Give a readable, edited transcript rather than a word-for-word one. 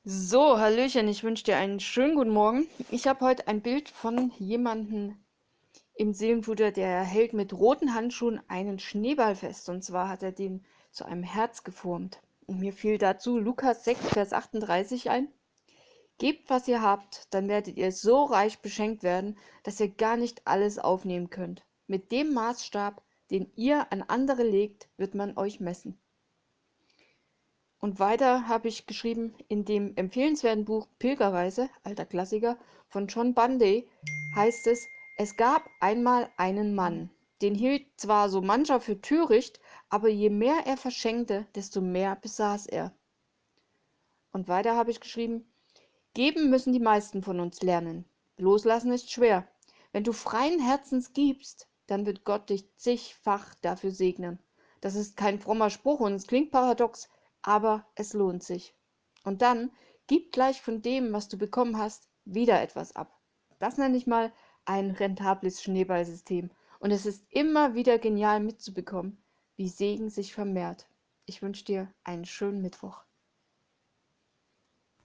So, Hallöchen, ich wünsche dir einen schönen guten Morgen. Ich habe heute ein Bild von jemandem im Seelenfutter, der hält mit roten Handschuhen einen Schneeball fest. Und zwar hat er den zu einem Herz geformt. Und mir fiel dazu Lukas 6, Vers 38 ein. Gebt, was ihr habt, dann werdet ihr so reich beschenkt werden, dass ihr gar nicht alles aufnehmen könnt. Mit dem Maßstab, den ihr an andere legt, wird man euch messen. Und weiter habe ich geschrieben, in dem empfehlenswerten Buch Pilgerreise, alter Klassiker, von John Bundy, heißt es, es gab einmal einen Mann, den hielt zwar so mancher für töricht, aber je mehr er verschenkte, desto mehr besaß er. Und weiter habe ich geschrieben, geben müssen die meisten von uns lernen. Loslassen ist schwer. Wenn du freien Herzens gibst, dann wird Gott dich zigfach dafür segnen. Das ist kein frommer Spruch und es klingt paradox, aber es lohnt sich. Und dann gib gleich von dem, was du bekommen hast, wieder etwas ab. Das nenne ich mal ein rentables Schneeballsystem. Und es ist immer wieder genial mitzubekommen, wie Segen sich vermehrt. Ich wünsche dir einen schönen Mittwoch.